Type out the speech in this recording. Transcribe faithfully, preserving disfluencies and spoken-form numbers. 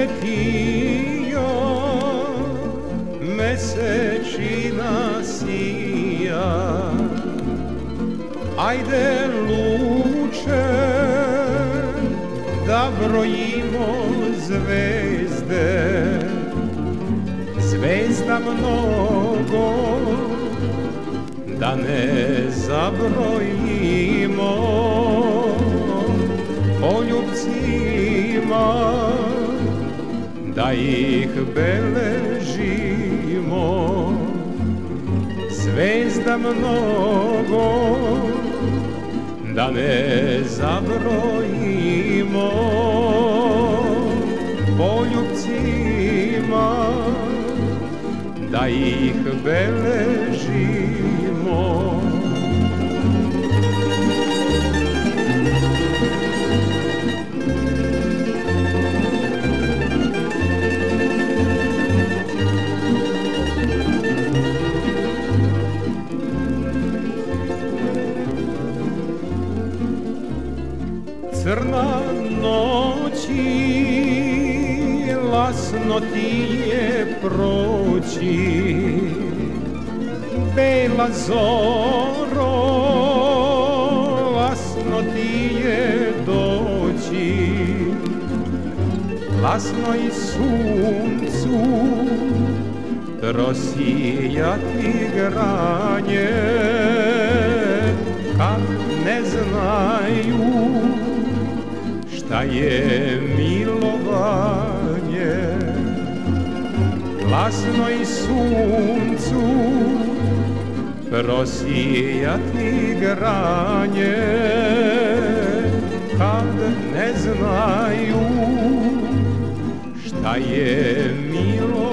letio, mesečina sija. Ajde luče, da brojimo zvezde, zvezda mnogo, da ne zabrojimo. Poljubcima, da ih beležimo. Zvezda mnogo, da ne zabrojimo. Poljubcima, da ih beležimo. Crna noći, lasno ti je proći, bela zoro, lasno ti je doći, lasno i suncu trosijati granje, kad ne znaju šta je milovanje. Lasno i suncu prosijati granje, kad ne znaju šta je milovanje.